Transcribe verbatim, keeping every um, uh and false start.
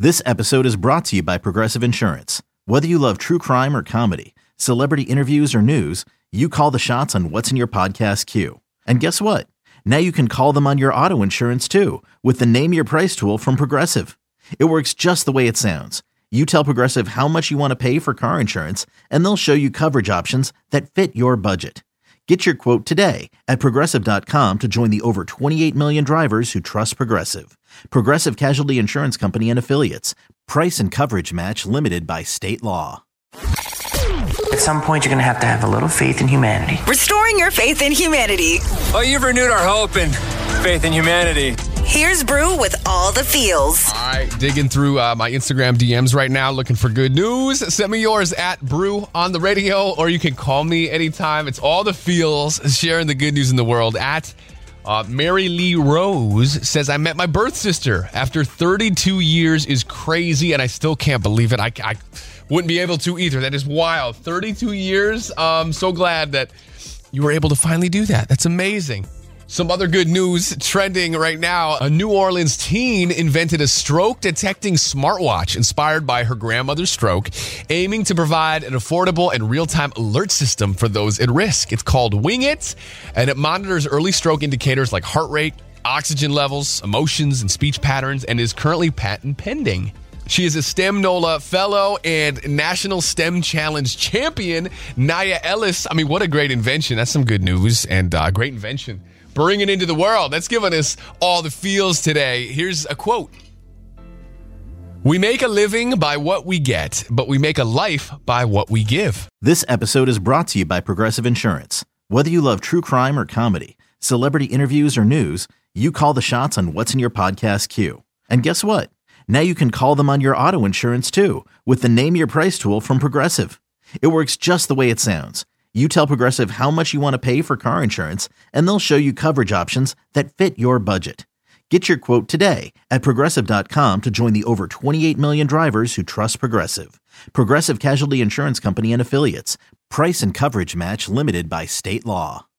This episode is brought to you by Progressive Insurance. Whether you love true crime or comedy, celebrity interviews or news, you call the shots on what's in your podcast queue. And guess what? Now you can call them on your auto insurance too with the Name Your Price tool from Progressive. It works just the way it sounds. You tell Progressive how much you want to pay for car insurance, and they'll show you coverage options that fit your budget. Get your quote today at Progressive dot com to join the over twenty-eight million drivers who trust Progressive. Progressive Casualty Insurance Company and Affiliates. Price and coverage match limited by state law. At some point, you're going to have to have a little faith in humanity. Restoring your faith in humanity. Oh, you've renewed our hope and faith in humanity. Here's Brew with all the feels. All right, digging through uh, my Instagram D Ms right now, looking for good news. Send me yours at Brew on the radio, or you can call me anytime. It's all the feels, sharing the good news in the world. At uh, Mary Lee Rose says, I met my birth sister after thirty-two years is crazy, and I still can't believe it. I, I wouldn't be able to either. That is wild. thirty-two years. I'm so glad that you were able to finally do that. That's amazing. Some other good news trending right now. A New Orleans teen invented a stroke-detecting smartwatch inspired by her grandmother's stroke, aiming to provide an affordable and real-time alert system for those at risk. It's called Wing It, and it monitors early stroke indicators like heart rate, oxygen levels, emotions, and speech patterns, and is currently patent pending. She is a STEM NOLA fellow and National STEM Challenge champion, Naya Ellis. I mean, what a great invention. That's some good news and uh, great invention. Bring it into the world. That's giving us all the feels today. Here's a quote. We make a living by what we get, but we make a life by what we give. This episode is brought to you by Progressive Insurance. Whether you love true crime or comedy, celebrity interviews or news, you call the shots on what's in your podcast queue. And guess what? Now you can call them on your auto insurance too with the Name Your Price tool from Progressive. It works just the way it sounds. You tell Progressive how much you want to pay for car insurance, and they'll show you coverage options that fit your budget. Get your quote today at Progressive dot com to join the over twenty-eight million drivers who trust Progressive. Progressive Casualty Insurance Company and Affiliates. Price and coverage match limited by state law.